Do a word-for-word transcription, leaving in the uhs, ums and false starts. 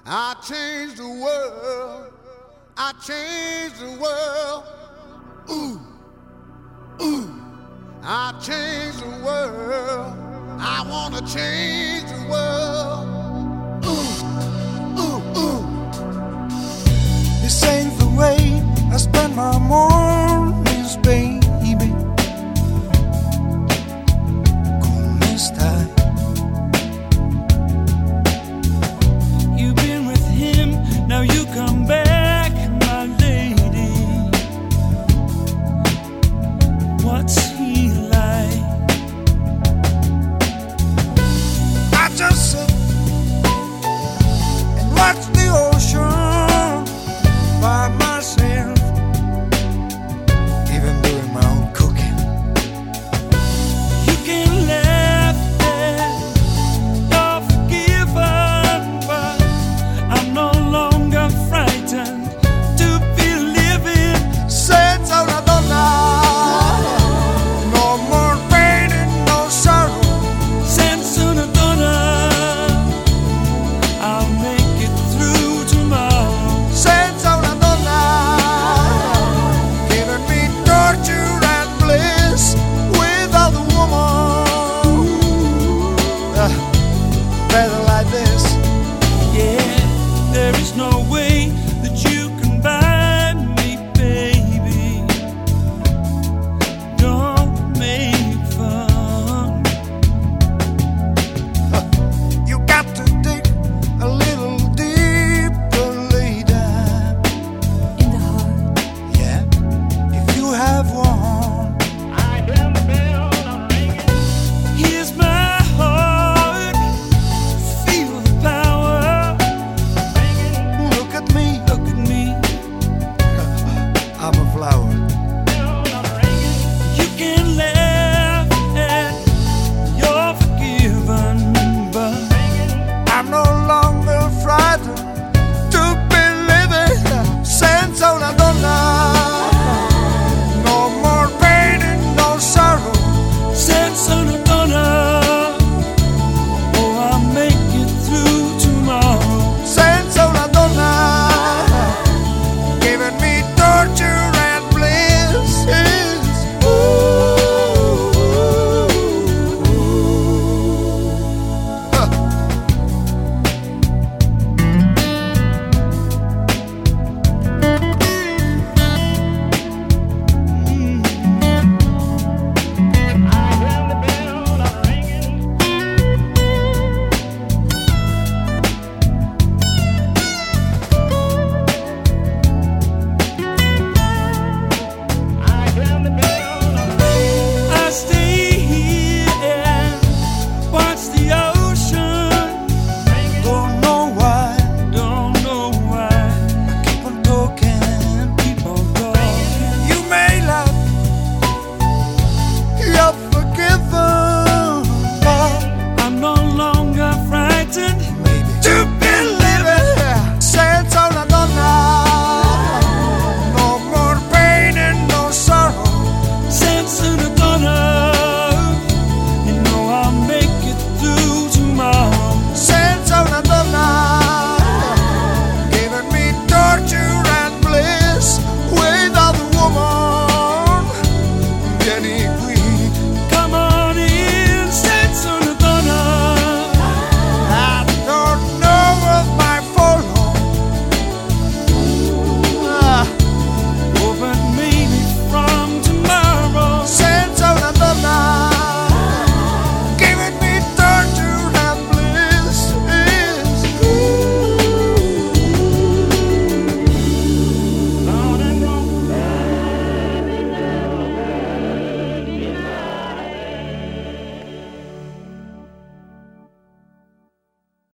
I changed the world. I changed the world. Ooh, ooh. I changed the world. I wanna change the world. Ooh, ooh, ooh. This ain't the way I spend my mornings, baby. ¿Cómo estás? You've been with him, now you come back, my lady. What's he like? I just sit and watch the ocean by myself, even doing my own cooking. You can laugh at you're forgiven, but I'm no longer frightened to be living. Senza una donna, no more pain and no sorrow. Senza una donna, I'll make it through tomorrow. Senza una donna, giving me torture and bliss without a woman. Uh, better like this. Yeah, there is no way